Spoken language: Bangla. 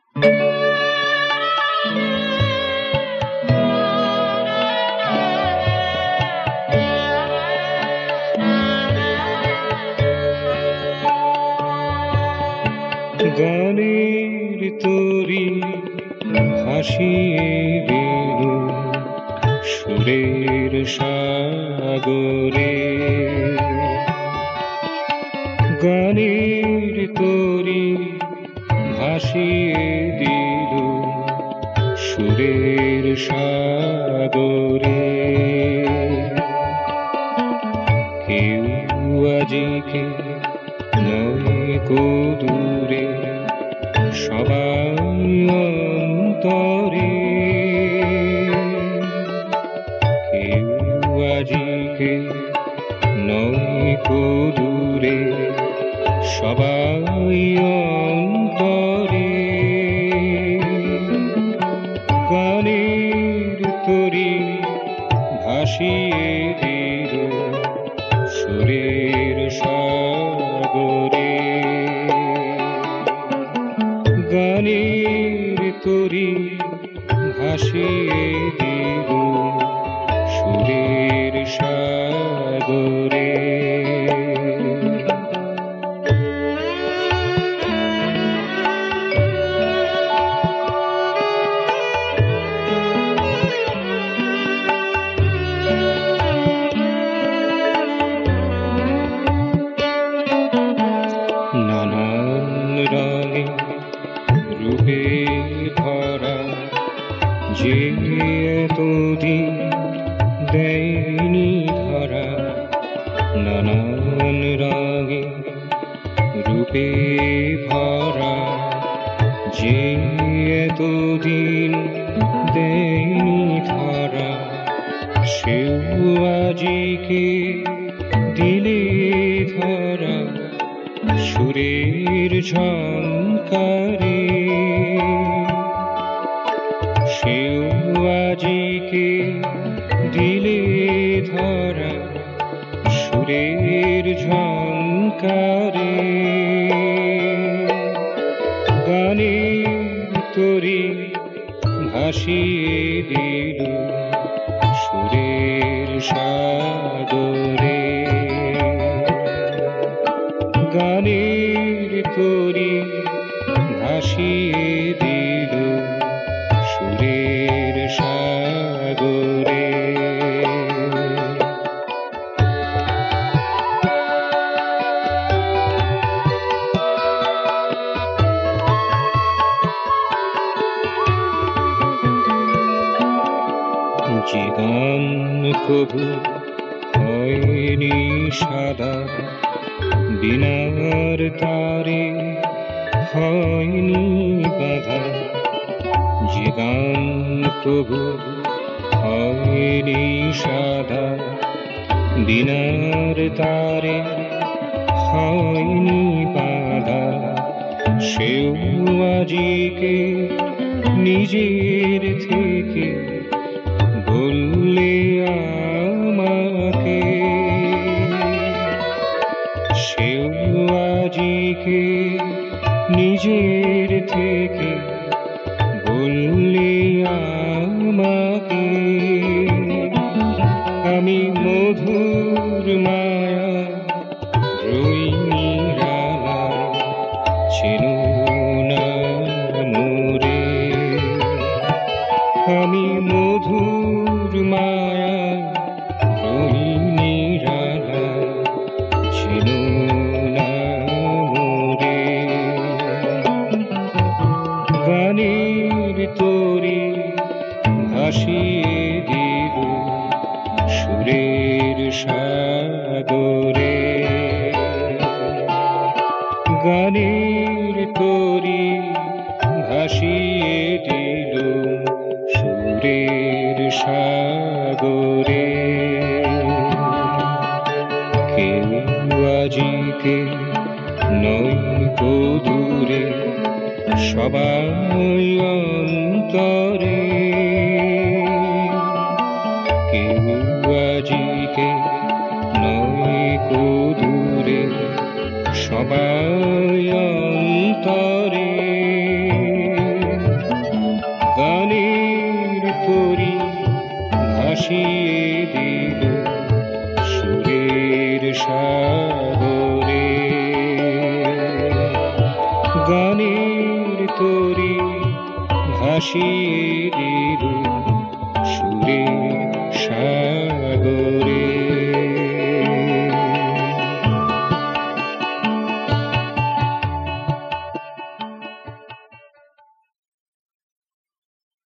গানের তরি ভাসিয়ে দিল সুরের সাগরে, গানের তরি ভাসিয়ে দিল সুরের সাগরে। কেউ আজিকে নয় দূরে, সবাই অন্তরে। কেউ আজিকে নয় দূরে, সবাই অন্তরে। গানের তরি ভাসিয়ে দিল সুরের সাগরে, গানের তরি ভাসিয়ে দিল সুরের সাগরে। নানান রঙে রূপে ভরা যে এতদিন দেয়নি ধরা। নানান রঙে রূপে ভরা যে এতদিন দেয়নি ধরা, সেও আজিকে দিলে ধরা সুরের ঝংকারে। সেও আজিকে দিলে ধরা সুরের ঝংকারে। গানের তরি ভাসিয়ে দিল সুরের সাগরে, গানের তরি ভাসিয়ে দিল সুরের সাগরে। যে গান কবু হয়নি সাদা, বিনার তারে হয়নি বাধা। যে গান কবু হয়নি সাদা, বিনার তারে হয়নি বাধা, সেও আজিকে নিজের থেকে বললে আমাকে। সেও আজিকে নিজের থেকে বললে আমাকে। আমি মধুর মায়া রই নিরালায়, চেনো না মোরে। আমি মধুর মায়া রই নিরালায়, চেনো না মোরে। গানের তরি ভাসিয়ে দিল সুরের সাগরে, গানের তরি ভাসিয়ে দিল সুরের সাগরে। কেউ আজিকে নয় দূরে, সবাই অন্তরে। কেউ আজিকে নয় দূরে, সবাই অন্তরে। দিল সুরের সাগরে। গানের তরি ভাসিয়ে দিল